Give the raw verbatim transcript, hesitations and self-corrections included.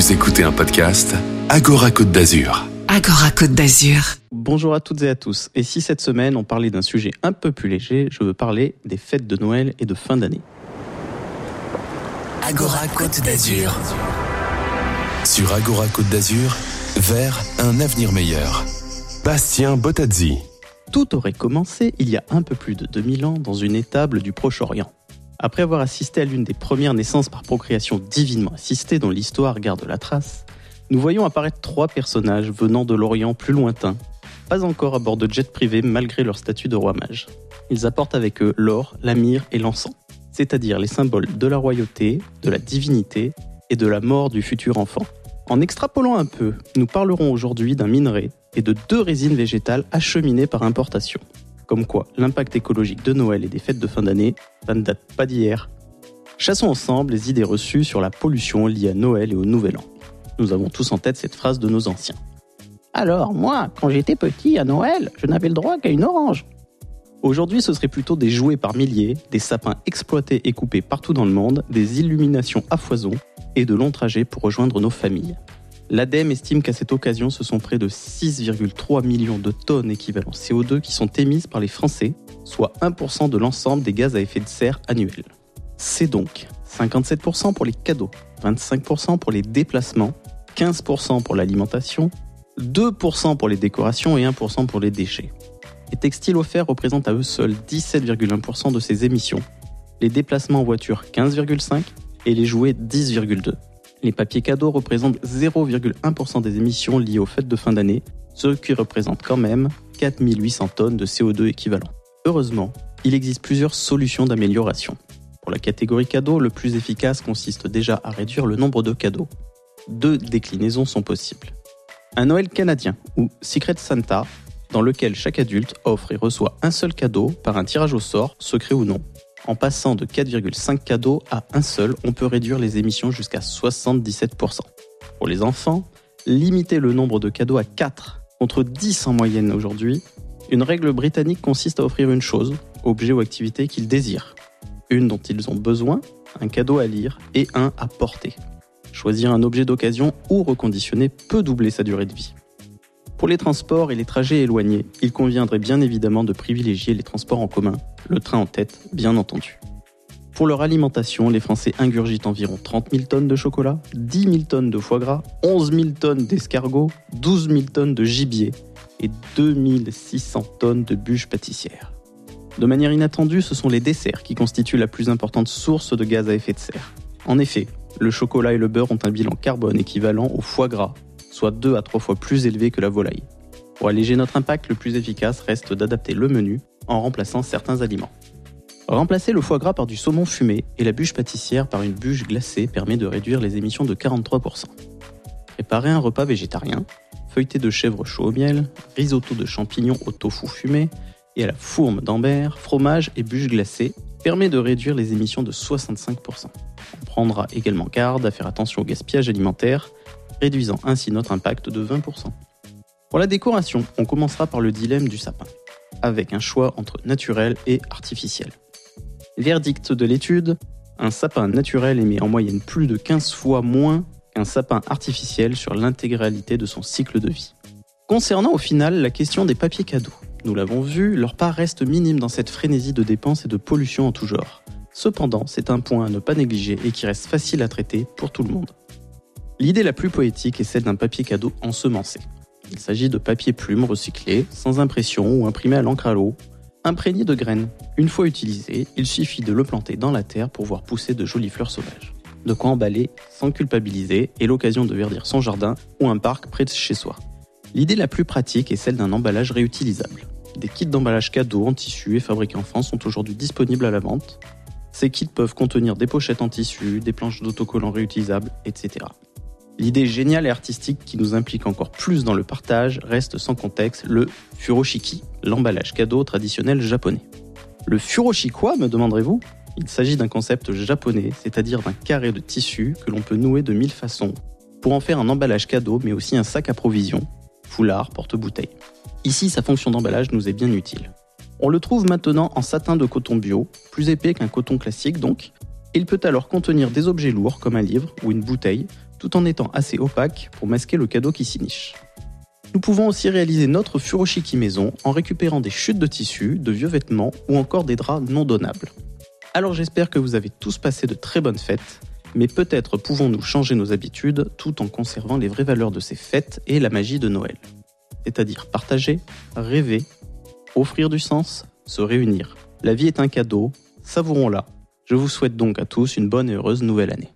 Vous écoutez un podcast Agora Côte d'Azur. Agora Côte d'Azur. Bonjour à toutes et à tous. Et si cette semaine on parlait d'un sujet un peu plus léger, je veux parler des fêtes de Noël et de fin d'année. Agora Côte d'Azur. Sur Agora Côte d'Azur, vers un avenir meilleur. Bastien Bottazzi. Tout aurait commencé il y a un peu plus de deux mille ans dans une étable du Proche-Orient. Après avoir assisté à l'une des premières naissances par procréation divinement assistée dont l'histoire garde la trace, nous voyons apparaître trois personnages venant de l'Orient plus lointain, pas encore à bord de jets privés malgré leur statut de roi mage. Ils apportent avec eux l'or, la myrrhe et l'encens, c'est-à-dire les symboles de la royauté, de la divinité et de la mort du futur enfant. En extrapolant un peu, nous parlerons aujourd'hui d'un minerai et de deux résines végétales acheminées par importation. Comme quoi, l'impact écologique de Noël et des fêtes de fin d'année, ça ne date pas d'hier. Chassons ensemble les idées reçues sur la pollution liée à Noël et au Nouvel An. Nous avons tous en tête cette phrase de nos anciens. Alors, moi, quand j'étais petit, à Noël, je n'avais le droit qu'à une orange. Aujourd'hui, ce serait plutôt des jouets par milliers, des sapins exploités et coupés partout dans le monde, des illuminations à foison et de longs trajets pour rejoindre nos familles. L'Ademe estime qu'à cette occasion, ce sont près de six virgule trois millions de tonnes équivalent C O deux qui sont émises par les Français, soit un pour cent de l'ensemble des gaz à effet de serre annuels. C'est donc cinquante-sept pour cent pour les cadeaux, vingt-cinq pour cent pour les déplacements, quinze pour cent pour l'alimentation, deux pour cent pour les décorations et un pour cent pour les déchets. Les textiles offerts représentent à eux seuls dix-sept virgule un pour cent de ces émissions, les déplacements en voiture quinze virgule cinq pour cent et les jouets dix virgule deux pour cent. Les papiers cadeaux représentent zéro virgule un pour cent des émissions liées aux fêtes de fin d'année, ce qui représente quand même quatre mille huit cents tonnes de C O deux équivalent. Heureusement, il existe plusieurs solutions d'amélioration. Pour la catégorie cadeaux, le plus efficace consiste déjà à réduire le nombre de cadeaux. Deux déclinaisons sont possibles. Un Noël canadien, ou Secret Santa, dans lequel chaque adulte offre et reçoit un seul cadeau par un tirage au sort, secret ou non. En passant de quatre virgule cinq cadeaux à un seul, on peut réduire les émissions jusqu'à soixante-dix-sept pour cent. Pour les enfants, limiter le nombre de cadeaux à quatre, contre dix en moyenne aujourd'hui. Une règle britannique consiste à offrir une chose, objet ou activité qu'ils désirent. Une dont ils ont besoin, un cadeau à lire et un à porter. Choisir un objet d'occasion ou reconditionner peut doubler sa durée de vie. Pour les transports et les trajets éloignés, il conviendrait bien évidemment de privilégier les transports en commun, le train en tête, bien entendu. Pour leur alimentation, les Français ingurgitent environ trente mille tonnes de chocolat, dix mille tonnes de foie gras, onze mille tonnes d'escargots, douze mille tonnes de gibier et deux mille six cents tonnes de bûches pâtissières. De manière inattendue, ce sont les desserts qui constituent la plus importante source de gaz à effet de serre. En effet, le chocolat et le beurre ont un bilan carbone équivalent au foie gras, soit deux à trois fois plus élevé que la volaille. Pour alléger notre impact, le plus efficace reste d'adapter le menu en remplaçant certains aliments. Remplacer le foie gras par du saumon fumé et la bûche pâtissière par une bûche glacée permet de réduire les émissions de quarante-trois pour cent. Préparer un repas végétarien, feuilleté de chèvre chaud au miel, risotto de champignons au tofu fumé et à la fourme d'Ambert, fromage et bûche glacée permet de réduire les émissions de soixante-cinq pour cent. On prendra également garde à faire attention au gaspillage alimentaire, réduisant ainsi notre impact de vingt pour cent. Pour la décoration, on commencera par le dilemme du sapin, avec un choix entre naturel et artificiel. Verdict de l'étude, un sapin naturel émet en moyenne plus de quinze fois moins qu'un sapin artificiel sur l'intégralité de son cycle de vie. Concernant au final la question des papiers cadeaux, nous l'avons vu, leur part reste minime dans cette frénésie de dépenses et de pollution en tout genre. Cependant, c'est un point à ne pas négliger et qui reste facile à traiter pour tout le monde. L'idée la plus poétique est celle d'un papier cadeau ensemencé. Il s'agit de papier plume recyclé, sans impression ou imprimé à l'encre à l'eau, imprégné de graines. Une fois utilisé, il suffit de le planter dans la terre pour voir pousser de jolies fleurs sauvages. De quoi emballer sans culpabiliser et l'occasion de verdir son jardin ou un parc près de chez soi. L'idée la plus pratique est celle d'un emballage réutilisable. Des kits d'emballage cadeaux en tissu et fabriqués en France sont aujourd'hui disponibles à la vente. Ces kits peuvent contenir des pochettes en tissu, des planches d'autocollants réutilisables, et cetera. L'idée géniale et artistique qui nous implique encore plus dans le partage reste sans contexte le furoshiki, l'emballage cadeau traditionnel japonais. Le furoshiki quoi, me demanderez-vous ? Il s'agit d'un concept japonais, c'est-à-dire d'un carré de tissu que l'on peut nouer de mille façons pour en faire un emballage cadeau mais aussi un sac à provisions, foulard, porte-bouteille. Ici, sa fonction d'emballage nous est bien utile. On le trouve maintenant en satin de coton bio, plus épais qu'un coton classique donc. Il peut alors contenir des objets lourds comme un livre ou une bouteille, tout en étant assez opaque pour masquer le cadeau qui s'y niche. Nous pouvons aussi réaliser notre furoshiki maison en récupérant des chutes de tissu, de vieux vêtements ou encore des draps non donnables. Alors j'espère que vous avez tous passé de très bonnes fêtes, mais peut-être pouvons-nous changer nos habitudes tout en conservant les vraies valeurs de ces fêtes et la magie de Noël. C'est-à-dire partager, rêver, offrir du sens, se réunir. La vie est un cadeau, savourons-la. Je vous souhaite donc à tous une bonne et heureuse nouvelle année.